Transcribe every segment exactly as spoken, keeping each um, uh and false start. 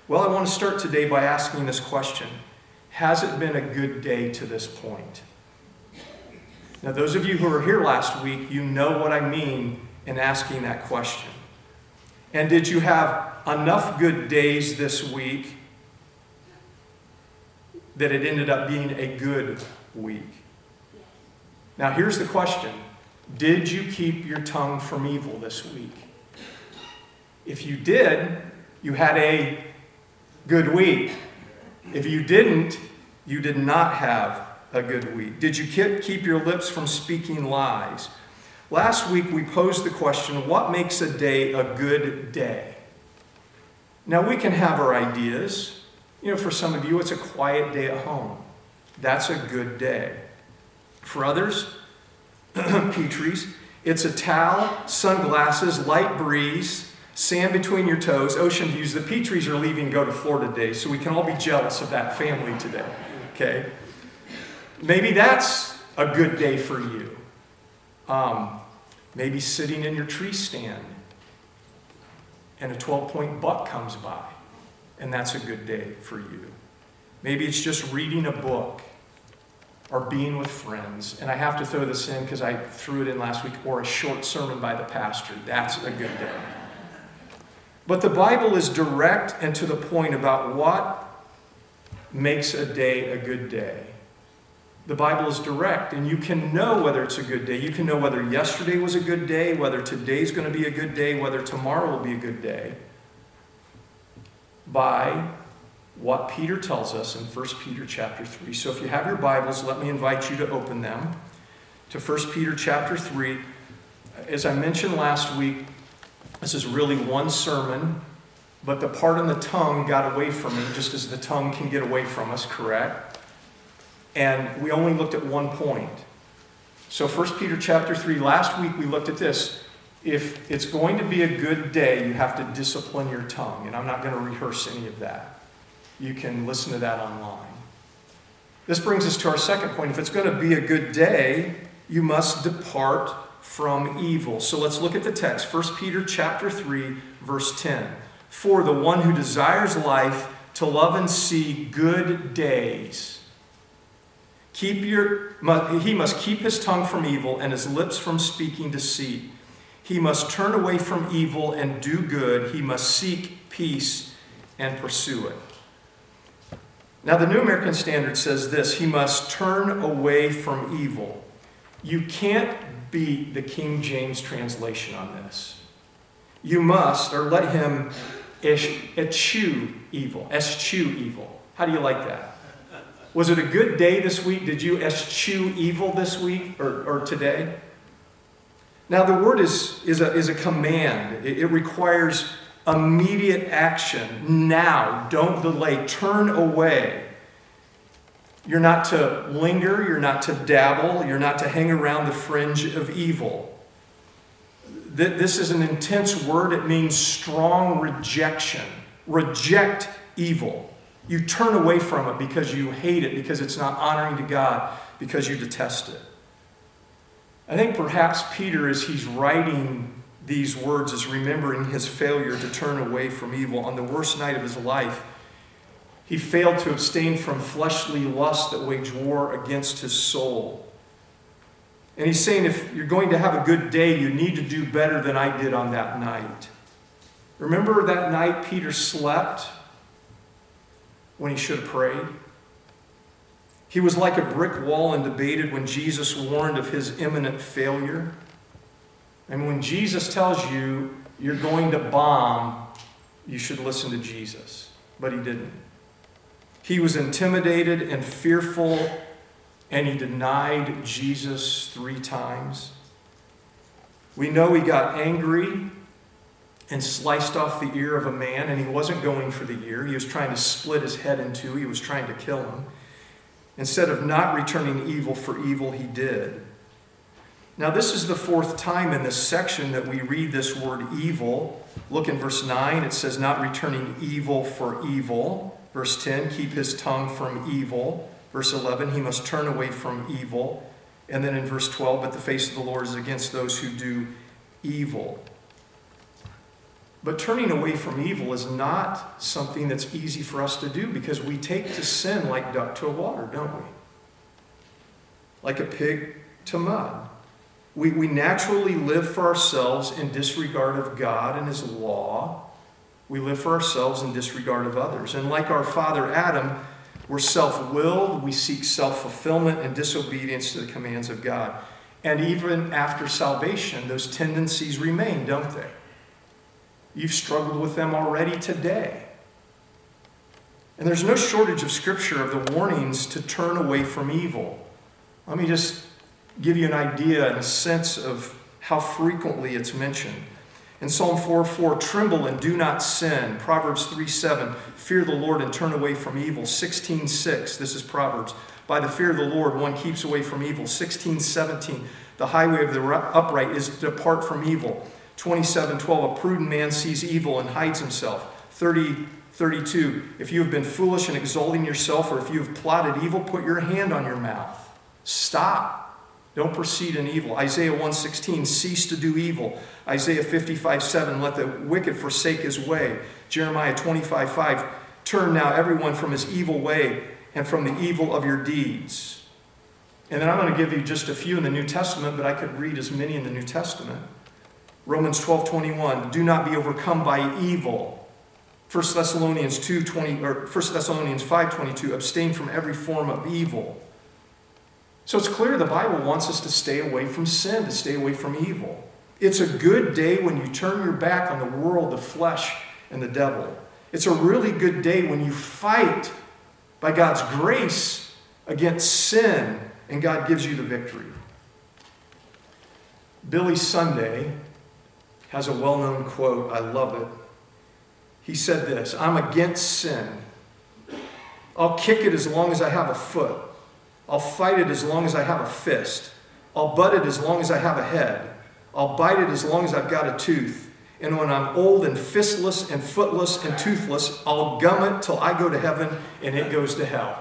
Well, I want to start today by asking this question. Has it been a good day to this point? Now, those of you who were here last week, you know what I mean in asking that question. And did you have enough good days this week that it ended up being a good week? Now, here's the question. Did you keep your tongue from evil this week? If you did, you had a good week. If you didn't, you did not have a good week. Did you keep your lips from speaking lies? Last week we posed the question, what makes a day a good day? Now we can have our ideas. You know, for some of you it's a quiet day at home. That's a good day. For others, Petrie's, it's a towel, sunglasses, light breeze, sand between your toes, ocean views. The Petrie's are leaving to go to Florida today, so we can all be jealous of that family today. Okay? Maybe that's a good day for you. Um, maybe sitting in your tree stand and a twelve-point buck comes by, and that's a good day for you. Maybe it's just reading a book or being with friends. And I have to throw this in because I threw it in last week, or a short sermon by the pastor. That's a good day. But the Bible is direct and to the point about what makes a day a good day. The Bible is direct, and you can know whether it's a good day. You can know whether yesterday was a good day, whether today's going to be a good day, whether tomorrow will be a good day, by what Peter tells us in First Peter chapter three. So if you have your Bibles, let me invite you to open them to First Peter chapter three. As I mentioned last week, this is really one sermon, but the part on the tongue got away from me, just as the tongue can get away from us, correct? And we only looked at one point. So First Peter chapter three, last week we looked at this. If it's going to be a good day, you have to discipline your tongue. And I'm not going to rehearse any of that. You can listen to that online. This brings us to our second point. If it's going to be a good day, you must depart from evil. So let's look at the text. First Peter chapter three, verse ten. For the one who desires life to love and see good days, keep your, he must keep his tongue from evil and his lips from speaking deceit. He must turn away from evil and do good. He must seek peace and pursue it. Now, the New American Standard says this: he must turn away from evil. You can't beat the King James translation on this. You must, or let him eschew evil. Eschew evil. How do you like that? Was it a good day this week? Did you eschew evil this week or, or today? Now, the word is, is, a, is a command. It, it requires immediate action. Now, don't delay. Turn away. You're not to linger. You're not to dabble. You're not to hang around the fringe of evil. This is an intense word. It means strong rejection. Reject evil. You turn away from it because you hate it, because it's not honoring to God, because you detest it. I think perhaps Peter, as he's writing these words, is remembering his failure to turn away from evil on the worst night of his life. He failed to abstain from fleshly lusts that wage war against his soul. And he's saying, if you're going to have a good day, you need to do better than I did on that night. Remember that night Peter slept when he should have prayed? He was like a brick wall and debated when Jesus warned of his imminent failure. And when Jesus tells you you're going to bomb, you should listen to Jesus. But he didn't. He was intimidated and fearful, and he denied Jesus three times. We know he got angry and sliced off the ear of a man, and he wasn't going for the ear. He was trying to split his head in two. He was trying to kill him. Instead of not returning evil for evil, he did. Now, this is the fourth time in this section that we read this word evil. Look in verse nine. It says, not returning evil for evil. Verse ten, keep his tongue from evil. Verse eleven, he must turn away from evil. And then in verse twelve, but the face of the Lord is against those who do evil. But turning away from evil is not something that's easy for us to do because we take to sin like duck to water, don't we? Like a pig to mud. We, we naturally live for ourselves in disregard of God and His law. We live for ourselves in disregard of others. And like our father Adam, we're self-willed. We seek self-fulfillment and disobedience to the commands of God. And even after salvation, those tendencies remain, don't they? You've struggled with them already today. And there's no shortage of scripture of the warnings to turn away from evil. Let me just give you an idea and a sense of how frequently it's mentioned. In Psalm four four, tremble and do not sin. Proverbs three seven, fear the Lord and turn away from evil. sixteen six, this is Proverbs. By the fear of the Lord, one keeps away from evil. sixteen seventeen, the highway of the upright is to depart from evil. twenty-seven twelve, a prudent man sees evil and hides himself. thirty thirty-two, if you have been foolish and exalting yourself, or if you have plotted evil, put your hand on your mouth. Stop. Don't proceed in evil. Isaiah one sixteen, cease to do evil. Isaiah fifty-five seven, let the wicked forsake his way. Jeremiah twenty-five five, turn now everyone from his evil way and from the evil of your deeds. And then I'm going to give you just a few in the New Testament, but I could read as many in the New Testament. Romans twelve twenty-one, do not be overcome by evil. First Thessalonians two twenty, or First Thessalonians five twenty-two, abstain from every form of evil. So it's clear the Bible wants us to stay away from sin, to stay away from evil. It's a good day when you turn your back on the world, the flesh, and the devil. It's a really good day when you fight by God's grace against sin, and God gives you the victory. Billy Sunday has a well-known quote. I love it. He said this, I'm against sin. I'll kick it as long as I have a foot. I'll fight it as long as I have a fist. I'll butt it as long as I have a head. I'll bite it as long as I've got a tooth. And when I'm old and fistless and footless and toothless, I'll gum it till I go to heaven and it goes to hell.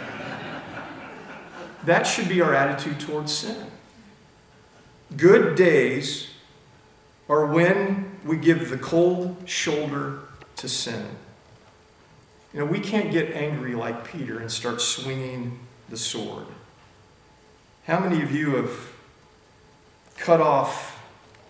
That should be our attitude towards sin. Good days are when we give the cold shoulder to sin. You know, we can't get angry like Peter and start swinging the sword. How many of you have cut off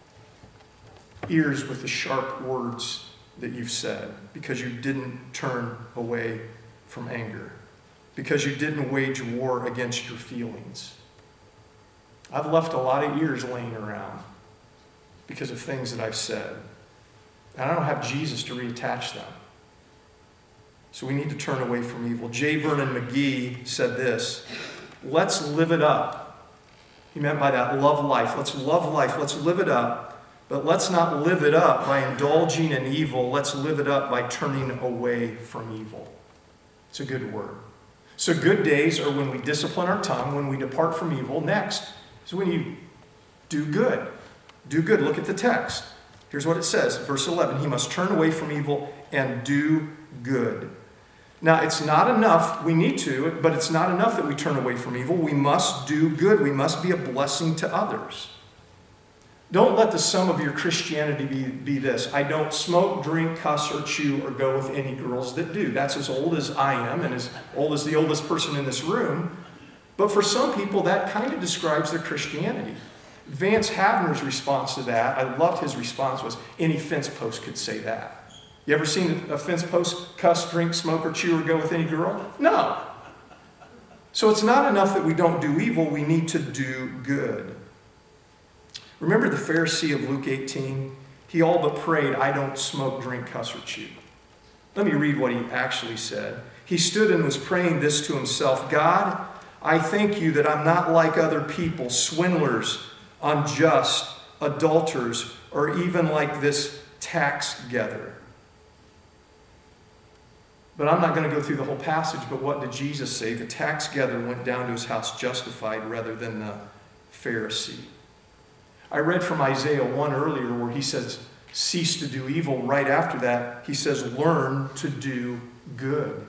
ears with the sharp words that you've said because you didn't turn away from anger, because you didn't wage war against your feelings? I've left a lot of ears laying around because of things that I've said. And I don't have Jesus to reattach them. So we need to turn away from evil. J. Vernon McGee said this, let's live it up. He meant by that love life. Let's love life. Let's live it up. But let's not live it up by indulging in evil. Let's live it up by turning away from evil. It's a good word. So good days are when we discipline our tongue, when we depart from evil. Next is when you do good. Do good. Look at the text. Here's what it says. Verse eleven, he must turn away from evil and do good. Now, it's not enough, we need to, but it's not enough that we turn away from evil. We must do good. We must be a blessing to others. Don't let the sum of your Christianity be, be this. I don't smoke, drink, cuss, or chew, or go with any girls that do. That's as old as I am and as old as the oldest person in this room. But for some people, that kind of describes their Christianity. Vance Havner's response to that, I loved his response, was any fence post could say that. You ever seen a fence post cuss, drink, smoke, or chew, or go with any girl? No. So it's not enough that we don't do evil. We need to do good. Remember the Pharisee of Luke eighteen? He all but prayed, I don't smoke, drink, cuss, or chew. Let me read what he actually said. He stood and was praying this to himself. God, I thank you that I'm not like other people, swindlers, unjust, adulterers, or even like this tax gatherer. But I'm not going to go through the whole passage, but what did Jesus say? The tax gatherer went down to his house justified rather than the Pharisee. I read from Isaiah one earlier where he says, cease to do evil. Right after that, he says, learn to do good.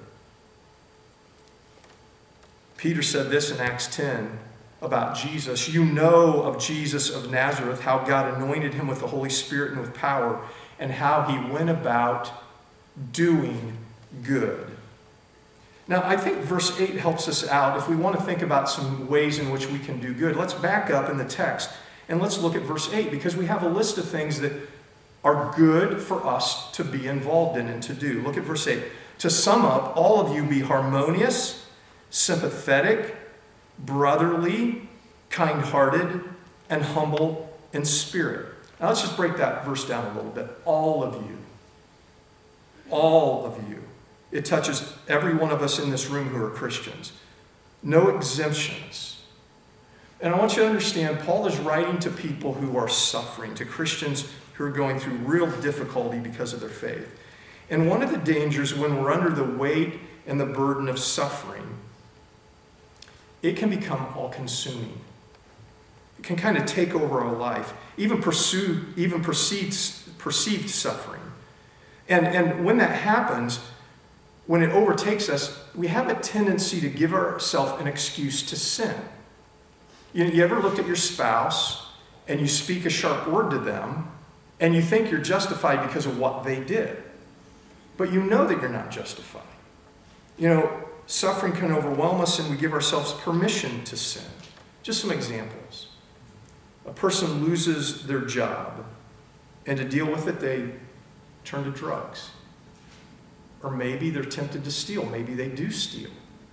Peter said this in Acts ten about Jesus. You know of Jesus of Nazareth, how God anointed him with the Holy Spirit and with power, and how he went about doing good. Now, I think verse eight helps us out if we want to think about some ways in which we can do good. Let's back up in the text and let's look at verse eight, because we have a list of things that are good for us to be involved in and to do. Look at verse eight. To sum up, all of you be harmonious, sympathetic, brotherly, kind-hearted, and humble in spirit. Now let's just break that verse down a little bit. All of you. All of you. It touches every one of us in this room who are Christians. No exemptions. And I want you to understand, Paul is writing to people who are suffering, to Christians who are going through real difficulty because of their faith. And one of the dangers when we're under the weight and the burden of suffering, it can become all-consuming. It can kind of take over our life, even pursue, even perceived, perceived suffering. And, and when that happens, when it overtakes us, we have a tendency to give ourselves an excuse to sin. You, you ever looked at your spouse and you speak a sharp word to them and you think you're justified because of what they did, but you know that you're not justified. You know, suffering can overwhelm us and we give ourselves permission to sin. Just some examples. A person loses their job, and to deal with it, they turn to drugs. Or maybe they're tempted to steal. Maybe they do steal.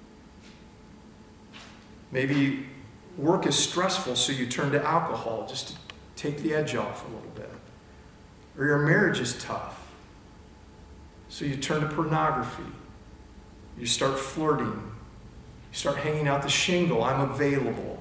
Maybe work is stressful, so you turn to alcohol just to take the edge off a little bit. Or your marriage is tough, so you turn to pornography. You start flirting. You start hanging out the shingle, I'm available.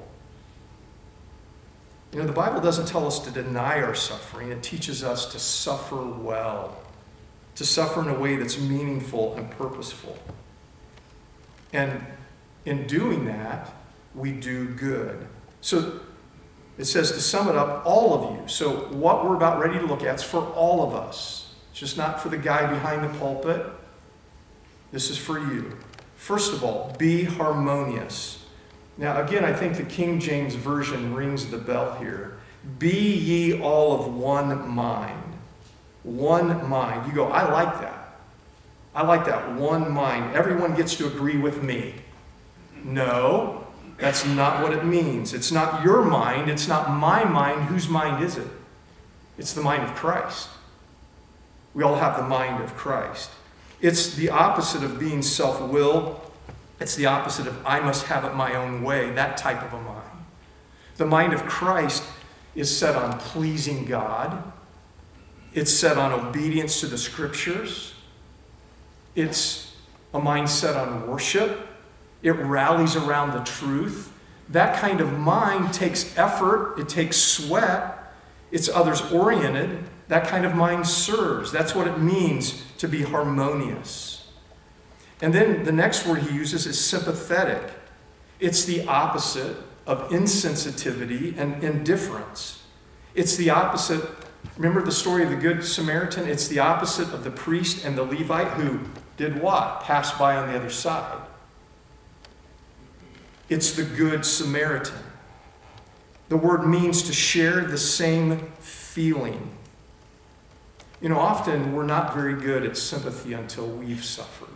You know, the Bible doesn't tell us to deny our suffering. It teaches us to suffer well, to suffer in a way that's meaningful and purposeful. And in doing that, we do good. So it says, to sum it up, all of you. So what we're about ready to look at is for all of us. It's just not for the guy behind the pulpit. This is for you. First of all, be harmonious. Now, again, I think the King James Version rings the bell here. Be ye all of one mind. One mind. You go, I like that. I like that. One mind. Everyone gets to agree with me. No, that's not what it means. It's not your mind. It's not my mind. Whose mind is it? It's the mind of Christ. We all have the mind of Christ. It's the opposite of being self-willed. It's the opposite of I must have it my own way, that type of a mind. The mind of Christ is set on pleasing God. It's set on obedience to the Scriptures. It's a mind set on worship. It rallies around the truth. That kind of mind takes effort. It takes sweat. It's others-oriented. That kind of mind serves. That's what it means to be harmonious. And then the next word he uses is sympathetic. It's the opposite of insensitivity and indifference. It's the opposite. Remember the story of the Good Samaritan? It's the opposite of the priest and the Levite who did what? Passed by on the other side. It's the Good Samaritan. The word means to share the same feeling. You know, often we're not very good at sympathy until we've suffered.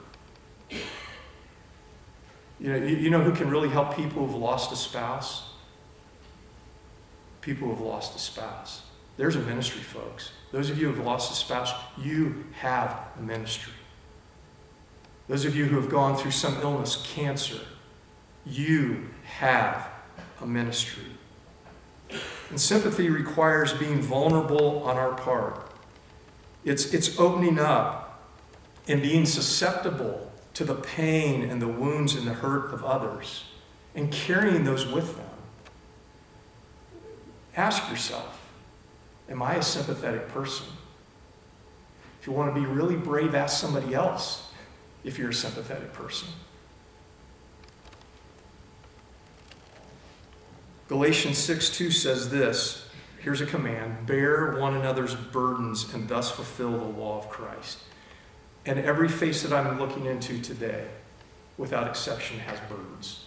You know, you, you know who can really help people who've lost a spouse? People who've lost a spouse. There's a ministry, folks. Those of you who have lost a spouse, you have a ministry. Those of you who have gone through some illness, cancer, you have a ministry. And sympathy requires being vulnerable on our part. It's, it's opening up and being susceptible to the pain and the wounds and the hurt of others and carrying those with them. Ask yourself, am I a sympathetic person? If you want to be really brave, ask somebody else if you're a sympathetic person. Galatians six two says this. Here's a command. Bear one another's burdens and thus fulfill the law of Christ. And every face that I'm looking into today, without exception, has burdens.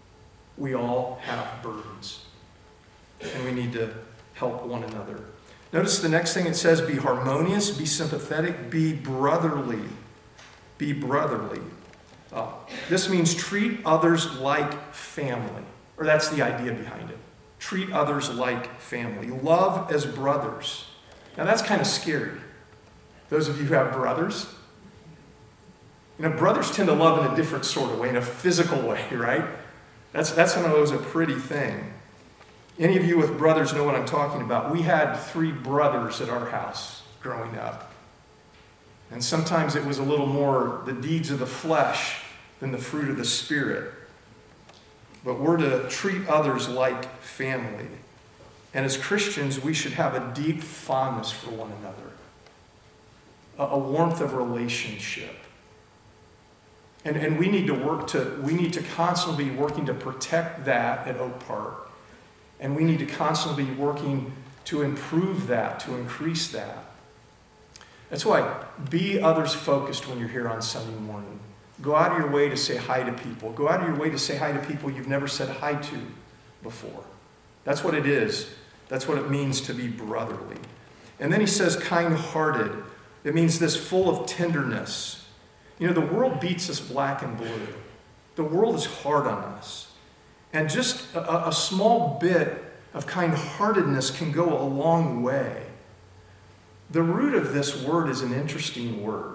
We all have burdens. And we need to help one another. Notice the next thing it says, be harmonious, be sympathetic, be brotherly. Be brotherly. Uh, this means treat others like family. Or that's the idea behind it. Treat others like family. Love as brothers. Now that's kind of scary. Those of you who have brothers. You know, brothers tend to love in a different sort of way, in a physical way, right? That's, that's not always a pretty thing. Any of you with brothers know what I'm talking about. We had three brothers at our house growing up. And sometimes it was a little more the deeds of the flesh than the fruit of the Spirit. But we're to treat others like family. And as Christians, we should have a deep fondness for one another. A, a warmth of relationship. And, and we need to work to, we need to constantly be working to protect that at Oak Park. And we need to constantly be working to improve that, to increase that. That's why be others focused when you're here on Sunday morning. Go out of your way to say hi to people. Go out of your way to say hi to people you've never said hi to before. That's what it is. That's what it means to be brotherly. And then he says kind-hearted. It means this full of tenderness. You know, the world beats us black and blue. The world is hard on us. And just a, a small bit of kind-heartedness can go a long way. The root of this word is an interesting word.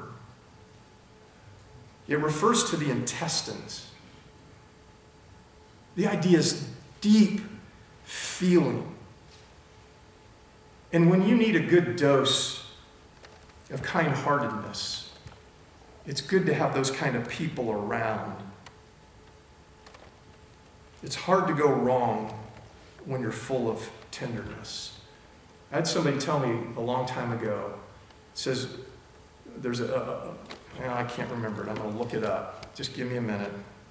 It refers to the intestines. The idea is deep feeling. And when you need a good dose of kind-heartedness, it's good to have those kind of people around. It's hard to go wrong when you're full of tenderness. I had somebody tell me a long time ago, it says, there's a, a, a I can't remember it, I'm going to look it up. Just give me a minute.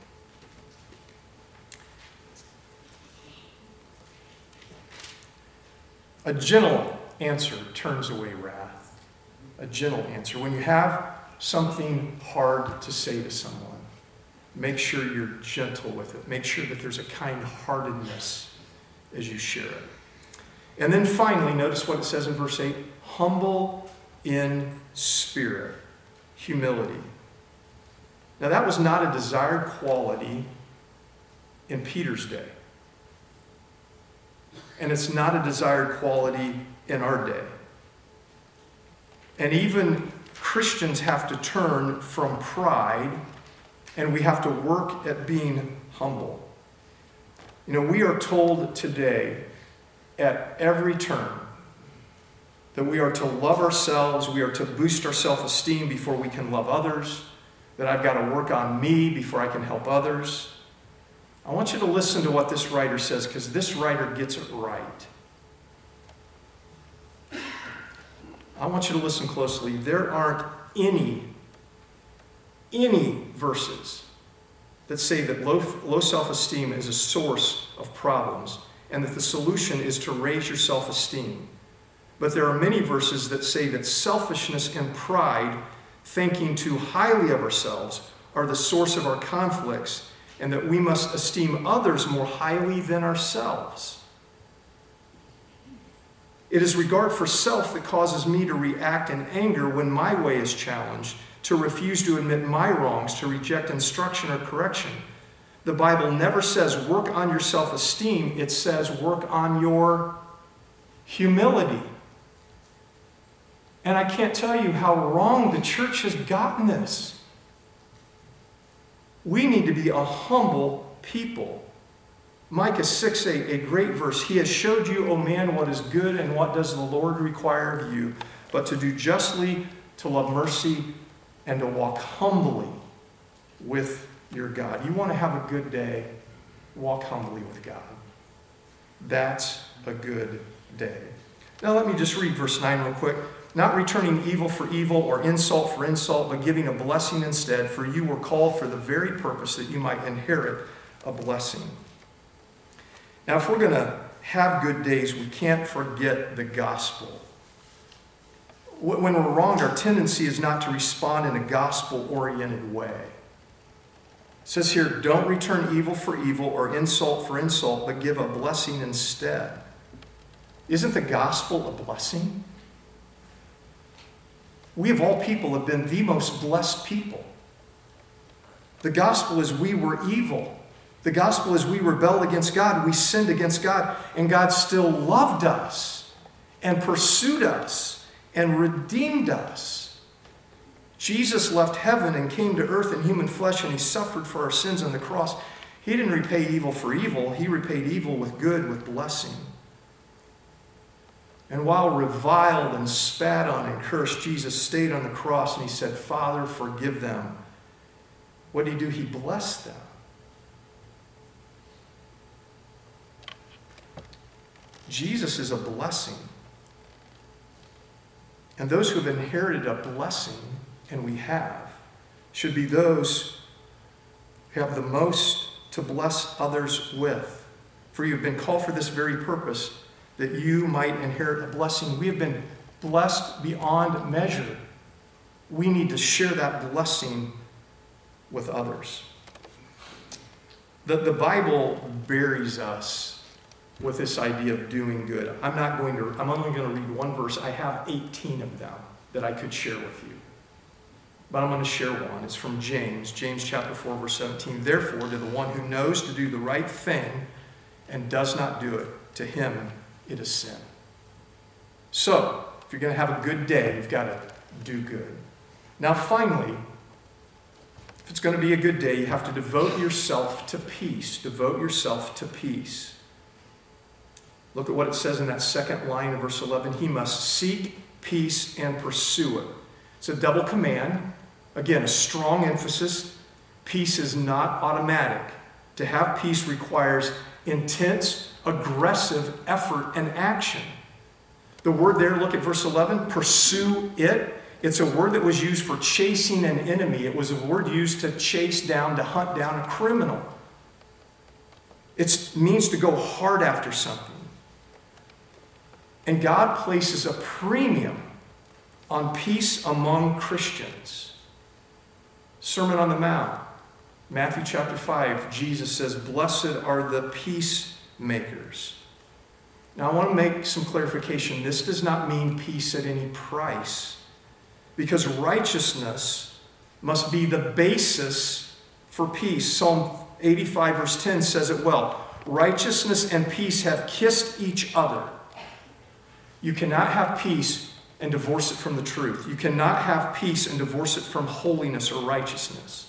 A gentle answer turns away wrath. A gentle answer. When you have something hard to say to someone, make sure you're gentle with it. Make sure that there's a kind-heartedness as you share it. And then finally, notice what it says in verse eight, humble in spirit, humility. Now that was not a desired quality in Peter's day. And it's not a desired quality in our day. And even Christians have to turn from pride, and we have to work at being humble. You know, we are told today at every turn that we are to love ourselves, we are to boost our self-esteem before we can love others, that I've got to work on me before I can help others. I want you to listen to what this writer says, because this writer gets it right. I want you to listen closely. There aren't any, any verses that say that low, low self-esteem is a source of problems and that the solution is to raise your self-esteem. But there are many verses that say that selfishness and pride, thinking too highly of ourselves, are the source of our conflicts, and that we must esteem others more highly than ourselves. It is regard for self that causes me to react in anger when my way is challenged, to refuse to admit my wrongs, to reject instruction or correction. The Bible never says work on your self-esteem. It says work on your humility. And I can't tell you how wrong the church has gotten this. We need to be a humble people. Micah six eight, a great verse. He has showed you, O man, what is good and what does the Lord require of you, but to do justly, to love mercy, and to walk humbly with your God. You want to have a good day, walk humbly with God. That's a good day. Now let me just read verse nine real quick. Not returning evil for evil or insult for insult, but giving a blessing instead, for you were called for the very purpose that you might inherit a blessing. Now, if we're going to have good days, we can't forget the gospel. When we're wronged, our tendency is not to respond in a gospel-oriented way. It says here, don't return evil for evil or insult for insult, but give a blessing instead. Isn't the gospel a blessing? We of all people have been the most blessed people. The gospel is we were evil. The gospel is we rebelled against God. We sinned against God. And God still loved us and pursued us and redeemed us. Jesus left heaven and came to earth in human flesh, and he suffered for our sins on the cross. He didn't repay evil for evil. He repaid evil with good, with blessing. And while reviled and spat on and cursed, Jesus stayed on the cross and he said, Father, forgive them. What did he do? He blessed them. Jesus is a blessing. And those who have inherited a blessing, and we have, should be those who have the most to bless others with. For you have been called for this very purpose, that you might inherit a blessing. We have been blessed beyond measure. We need to share that blessing with others. The, the Bible buries us with this idea of doing good. I'm not going to, I'm only going to read one verse. I have eighteen of them that I could share with you. But I'm going to share one. It's from James, James chapter four, verse seventeen. Therefore, to the one who knows to do the right thing and does not do it, to him it is sin. So, if you're going to have a good day, you've got to do good. Now, finally, if it's going to be a good day, you have to devote yourself to peace. Devote yourself to peace. Look at what it says in that second line of verse eleven. He must seek peace and pursue it. It's a double command. Again, a strong emphasis. Peace is not automatic. To have peace requires intense, aggressive effort and action. The word there, look at verse eleven, pursue it. It's a word that was used for chasing an enemy. It was a word used to chase down, to hunt down a criminal. It means to go hard after something. And God places a premium on peace among Christians. Sermon on the Mount, Matthew chapter five, Jesus says, blessed are the peacemakers. Now I want to make some clarification. This does not mean peace at any price, because righteousness must be the basis for peace. Psalm eighty-five verse ten says it well. Righteousness and peace have kissed each other. You cannot have peace and divorce it from the truth. You cannot have peace and divorce it from holiness or righteousness.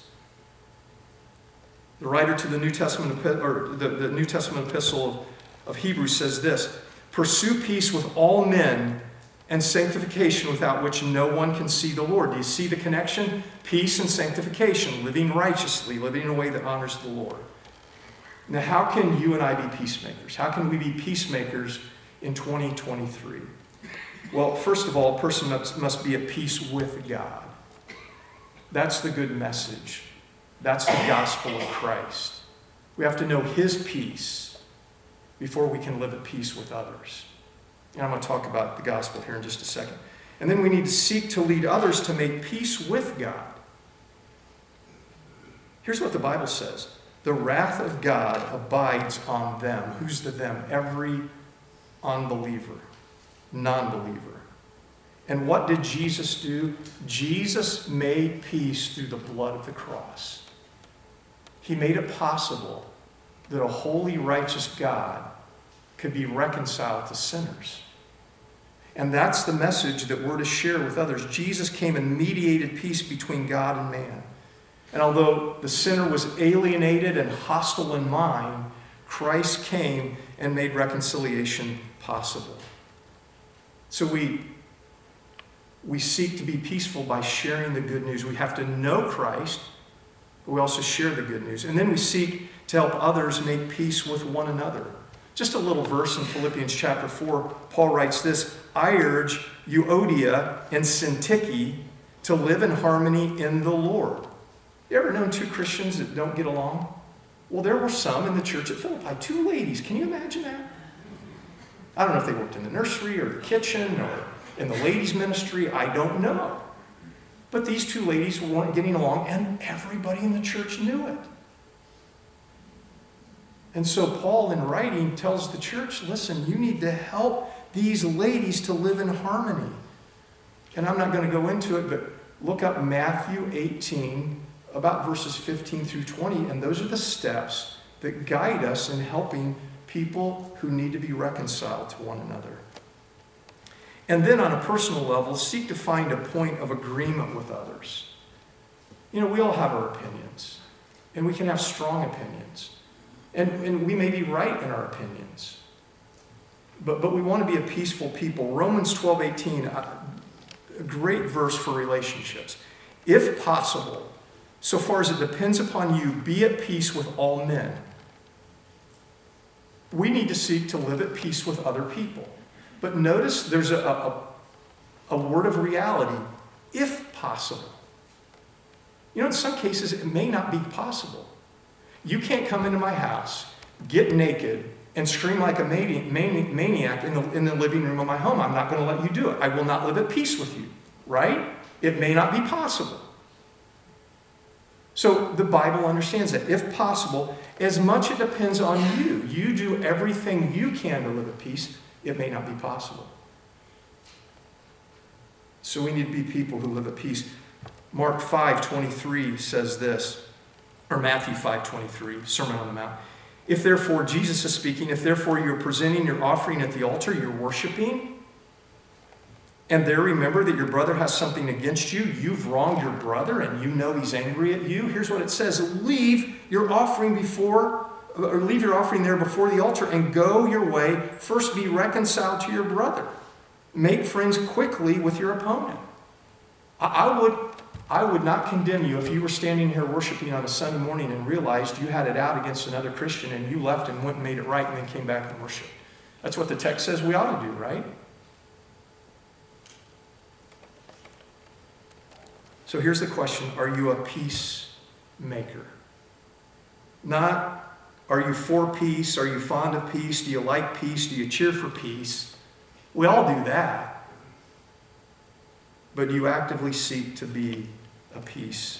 The writer to the New Testament, or the, the New Testament epistle of, of Hebrews says this, pursue peace with all men and sanctification, without which no one can see the Lord. Do you see the connection? Peace and sanctification, living righteously, living in a way that honors the Lord. Now, how can you and I be peacemakers? How can we be peacemakers in twenty twenty-three? Well, first of all, a person must, must be at peace with God. That's the good message. That's the gospel of Christ. We have to know his peace before we can live at peace with others. And I'm going to talk about the gospel here in just a second. And then we need to seek to lead others to make peace with God. Here's what the Bible says. The wrath of God abides on them. Who's the them? Every unbeliever, non-believer. And what did Jesus do? Jesus made peace through the blood of the cross. He made it possible that a holy, righteous God could be reconciled to sinners. And that's the message that we're to share with others. Jesus came and mediated peace between God and man. And although the sinner was alienated and hostile in mind, Christ came and made reconciliation possible. So we, we seek to be peaceful by sharing the good news. We have to know Christ, but we also share the good news. And then we seek to help others make peace with one another. Just a little verse in Philippians chapter four, Paul writes this, I urge Euodia and Syntyche to live in harmony in the Lord. You ever known two Christians that don't get along? Well, there were some in the church at Philippi. Two ladies. Can you imagine that? I don't know if they worked in the nursery or the kitchen or in the ladies' ministry. I don't know. But these two ladies weren't getting along, and everybody in the church knew it. And so Paul, in writing, tells the church, listen, you need to help these ladies to live in harmony. And I'm not going to go into it, but look up Matthew eighteen, about verses fifteen through twenty, and those are the steps that guide us in helping people who need to be reconciled to one another. And then on a personal level, seek to find a point of agreement with others. You know, we all have our opinions, and we can have strong opinions. And, and we may be right in our opinions. But, but we want to be a peaceful people. Romans twelve eighteen, a, a great verse for relationships. If possible, so far as it depends upon you, be at peace with all men. We need to seek to live at peace with other people. But notice there's a, a, a word of reality, if possible. You know, in some cases, it may not be possible. You can't come into my house, get naked, and scream like a mani- mani- maniac in the, in the living room of my home. I'm not going to let you do it. I will not live at peace with you, right? It may not be possible. So the Bible understands that, if possible, as much it depends on you. You do everything you can to live at peace. It may not be possible. So we need to be people who live at peace. Mark five twenty-three says this, or Matthew five twenty-three, Sermon on the Mount. If therefore, Jesus is speaking, if therefore you're presenting your offering at the altar, you're worshiping, and there remember that your brother has something against you, you've wronged your brother, and you know he's angry at you, here's what it says, leave your offering before or leave your offering there before the altar and go your way. First be reconciled to your brother. Make friends quickly with your opponent. I, I would, I would not condemn you if you were standing here worshiping on a Sunday morning and realized you had it out against another Christian and you left and went and made it right and then came back and worshiped. That's what the text says we ought to do, right? So here's the question. Are you a peacemaker? Not, are you for peace? Are you fond of peace? Do you like peace? Do you cheer for peace? We all do that. But do you actively seek to be a peacemaker?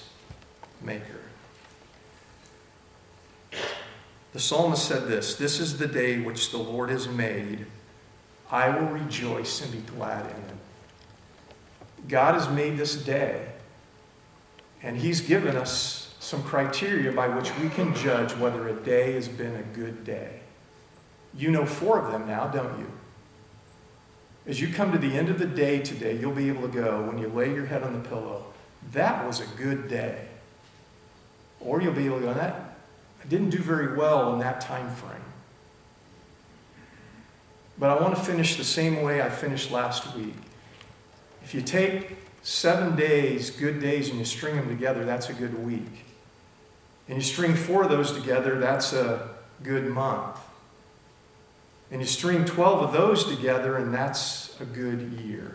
The psalmist said this, "This is the day which the Lord has made. I will rejoice and be glad in it." God has made this day, and he's given us some criteria by which we can judge whether a day has been a good day. You know four of them now, don't you? As you come to the end of the day today, you'll be able to go, when you lay your head on the pillow, that was a good day. Or you'll be able to go, that, I didn't do very well in that time frame. But I want to finish the same way I finished last week. If you take seven days, good days, and you string them together, that's a good week. And you string four of those together, that's a good month. And you string twelve of those together, and that's a good year.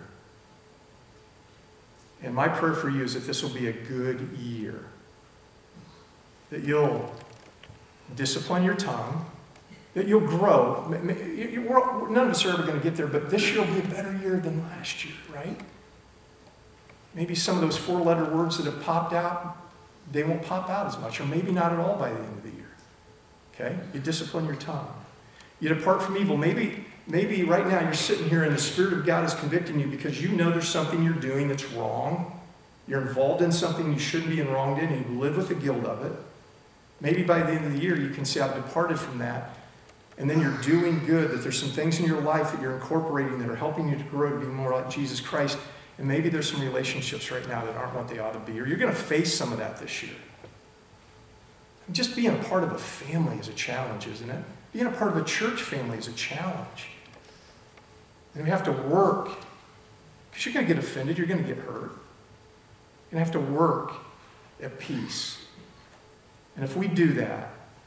And my prayer for you is that this will be a good year. That you'll discipline your tongue, that you'll grow. None of us are ever going to get there, but this year will be a better year than last year, right? Maybe some of those four-letter words that have popped out, they won't pop out as much, or maybe not at all by the end of the year. Okay? You discipline your tongue. You depart from evil. Maybe, maybe right now you're sitting here and the Spirit of God is convicting you because you know there's something you're doing that's wrong. You're involved in something you shouldn't be wronged in, and you live with the guilt of it. Maybe by the end of the year you can say, I've departed from that. And then you're doing good, that there's some things in your life that you're incorporating that are helping you to grow to be more like Jesus Christ. And maybe there's some relationships right now that aren't what they ought to be, or you're going to face some of that this year. Just being a part of a family is a challenge, isn't it? Being a part of a church family is a challenge. And we have to work, because you're going to get offended, you're going to get hurt. You're going to have to work at peace. And if we do that,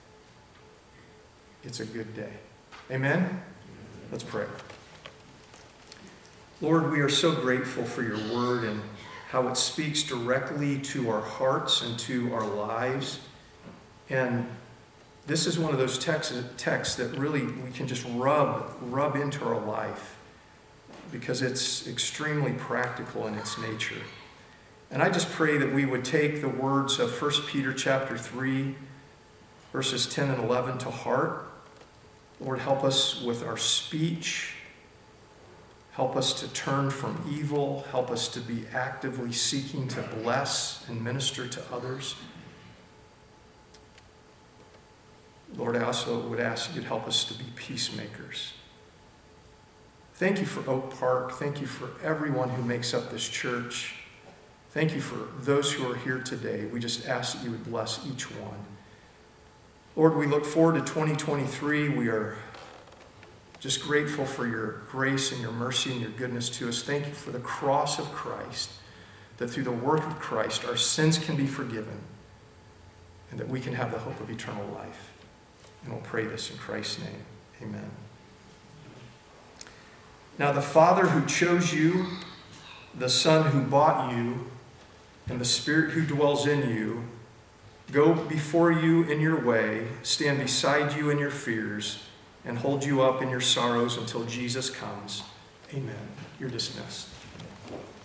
it's a good day. Amen? Let's pray. Lord, we are so grateful for your word and how it speaks directly to our hearts and to our lives. And this is one of those texts, texts that really we can just rub, rub into our life because it's extremely practical in its nature. And I just pray that we would take the words of First Peter chapter three, verses ten and eleven to heart. Lord, help us with our speech. Help us to turn from evil. Help us to be actively seeking to bless and minister to others. Lord, I also would ask you'd help us to be peacemakers. Thank you for Oak Park. Thank you for everyone who makes up this church. Thank you for those who are here today. We just ask that you would bless each one. Lord, we look forward to twenty twenty-three. We are just grateful for your grace and your mercy and your goodness to us. Thank you for the cross of Christ, that through the work of Christ, our sins can be forgiven and that we can have the hope of eternal life. And we'll pray this in Christ's name. Amen. Now the Father who chose you, the Son who bought you, and the Spirit who dwells in you, go before you in your way, stand beside you in your fears, and hold you up in your sorrows until Jesus comes. Amen. You're dismissed.